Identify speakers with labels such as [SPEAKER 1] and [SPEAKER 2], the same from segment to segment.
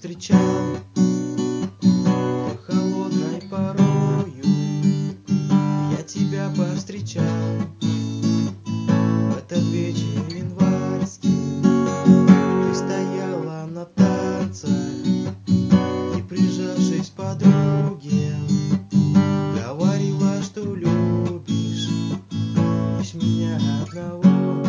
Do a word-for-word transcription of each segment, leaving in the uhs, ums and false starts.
[SPEAKER 1] повстречал, ты холодной порою, я тебя повстречал. В этот вечер январский ты стояла на танцах и, прижавшись к подруге, говорила, что любишь лишь меня одного.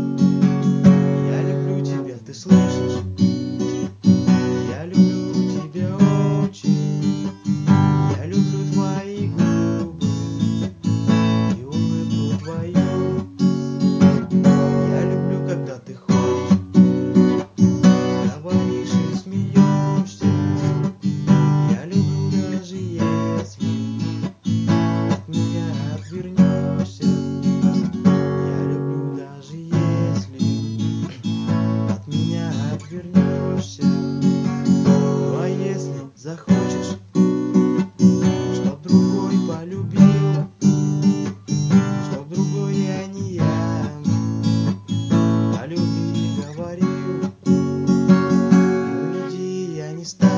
[SPEAKER 1] Я люблю тебя, ты слышишь? Я люблю тебя очень. Я люблю твои губы и улыбку твою. Я люблю, когда ты ходишь, говоришь и смеешься. Я люблю, даже если от меня отвернешься. Я люблю, даже если от меня отвернешься. Ну а если захочешь, чтоб другой полюбил, чтоб другой я не я, о любви говорил, уйди, я не стану.